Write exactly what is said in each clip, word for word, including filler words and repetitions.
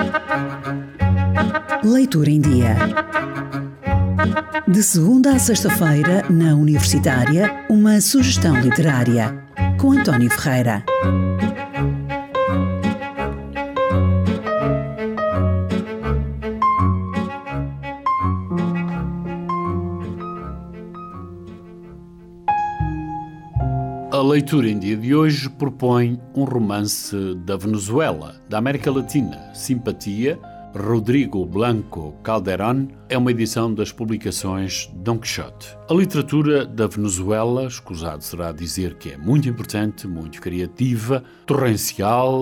Leitura em Dia. De segunda a sexta-feira, na Universitária, uma sugestão literária, com António Ferreira. A leitura em dia de hoje propõe um romance da Venezuela, da América Latina, Simpatia, Rodrigo Blanco Calderón, é uma edição das publicações Dom Quixote. A literatura da Venezuela, escusado será dizer que é muito importante, muito criativa, torrencial,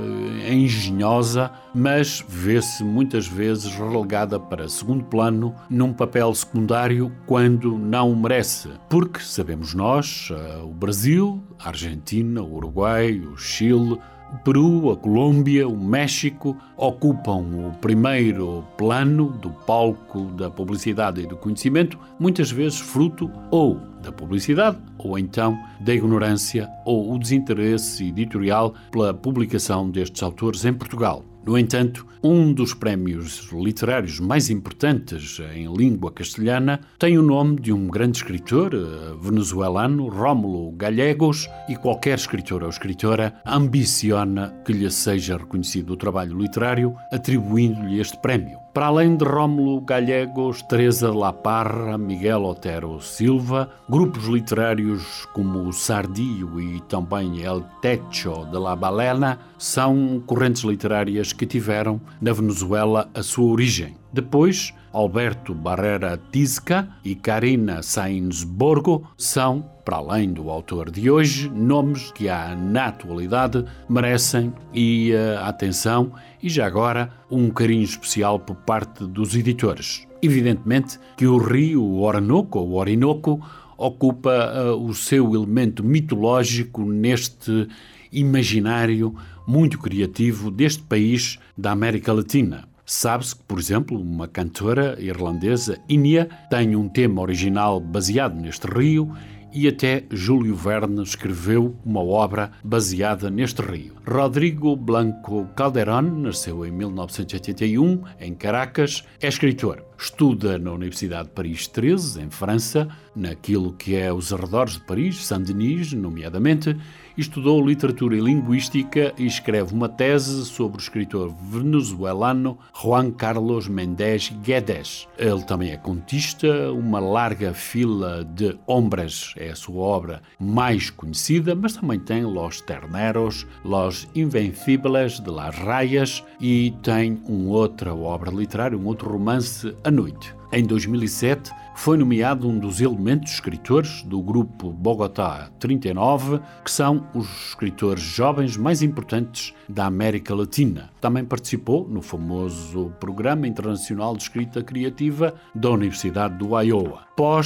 engenhosa, mas vê-se muitas vezes relegada para segundo plano, num papel secundário quando não o merece. Porque, sabemos nós, o Brasil, a Argentina, o Uruguai, o Chile, o Peru, a Colômbia, o México ocupam o primeiro plano do palco da publicidade e do conhecimento, muitas vezes fruto ou da publicidade ou então da ignorância ou o desinteresse editorial pela publicação destes autores em Portugal. No entanto, um dos prémios literários mais importantes em língua castelhana tem o nome de um grande escritor venezuelano, Rómulo Gallegos, e qualquer escritor ou escritora ambiciona que lhe seja reconhecido o trabalho literário, atribuindo-lhe este prémio. Para além de Rómulo Gallegos, Teresa La Parra, Miguel Otero Silva, grupos literários como o Sardillo e também El Techo de la Balena são correntes literárias que tiveram na Venezuela a sua origem. Depois, Alberto Barrera Tisca e Karina Sainz Borgo são, para além do autor de hoje, nomes que há na atualidade merecem e a atenção e já agora um carinho especial por parte dos editores. Evidentemente que o rio Orinoco, ou Orinoco, ocupa uh, o seu elemento mitológico neste imaginário muito criativo deste país da América Latina. Sabe-se que, por exemplo, uma cantora irlandesa, Inia, tem um tema original baseado neste rio e até Júlio Verne escreveu uma obra baseada neste rio. Rodrigo Blanco Calderón nasceu em mil novecentos e oitenta e um, em Caracas, é escritor. Estuda na Universidade de Paris treze, em França, naquilo que é os arredores de Paris, Saint-Denis, nomeadamente, estudou literatura e linguística e escreve uma tese sobre o escritor venezuelano Juan Carlos Méndez Guedes. Ele também é contista, uma larga fila de hombres é a sua obra mais conhecida, mas também tem Los Terneros, Los Invencibles de las Rayas e tem uma outra obra literária, um outro romance, A Noite. Em dois mil e sete, foi nomeado um dos elementos escritores do grupo Bogotá trinta e nove, que são os escritores jovens mais importantes da América Latina. Também participou no famoso Programa Internacional de Escrita Criativa da Universidade do Iowa.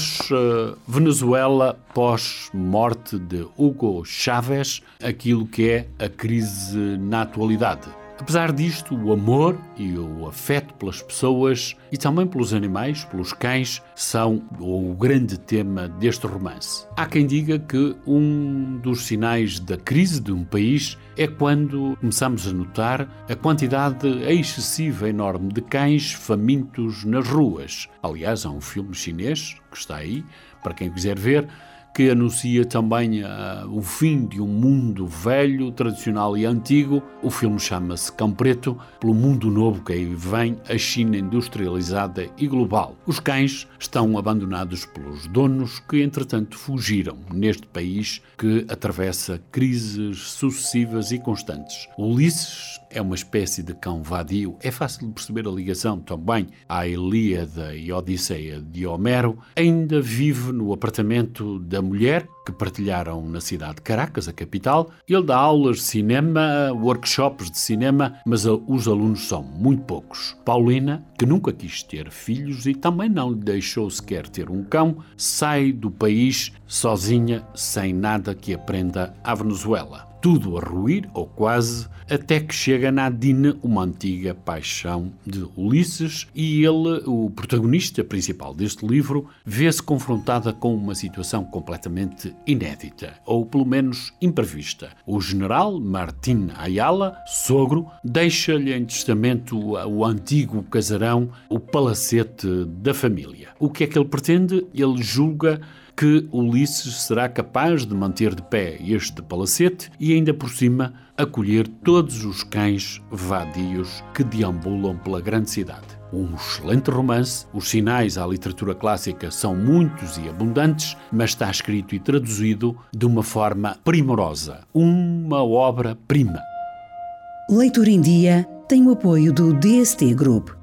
Pós-Venezuela, uh, pós-morte de Hugo Chávez, aquilo que é a crise na atualidade. Apesar disto, o amor e o afeto pelas pessoas e também pelos animais, pelos cães, são o grande tema deste romance. Há quem diga que um dos sinais da crise de um país é quando começamos a notar a quantidade excessiva, enorme de cães famintos nas ruas. Aliás, há um filme chinês que está aí, para quem quiser ver, que anuncia também uh, o fim de um mundo velho, tradicional e antigo. O filme chama-se Cão Preto, pelo mundo novo que aí vem, a China industrializada e global. Os cães estão abandonados pelos donos que, entretanto, fugiram neste país que atravessa crises sucessivas e constantes. Ulisses é uma espécie de cão vadio. É fácil de perceber a ligação também à Ilíada e Odisseia de Homero. Ainda vive no apartamento da mulher que partilharam na cidade de Caracas, a capital. Ele dá aulas de cinema, workshops de cinema, mas os alunos são muito poucos. Paulina, que nunca quis ter filhos e também não lhe deixou sequer ter um cão, sai do país sozinha, sem nada que aprenda à Venezuela. tudo a ruir, ou quase, até que chega Nadine, uma antiga paixão de Ulisses, e ele, o protagonista principal deste livro, vê-se confrontada com uma situação completamente inédita, ou pelo menos imprevista. O general Martín Ayala, sogro, deixa-lhe em testamento o antigo casarão, o palacete da família. O que é que ele pretende? Ele julga que Ulisses será capaz de manter de pé este palacete e ainda por cima acolher todos os cães vadios que deambulam pela grande cidade. Um excelente romance, os sinais à literatura clássica são muitos e abundantes, mas está escrito e traduzido de uma forma primorosa, uma obra-prima. Leitura em Dia tem o apoio do D S T Group,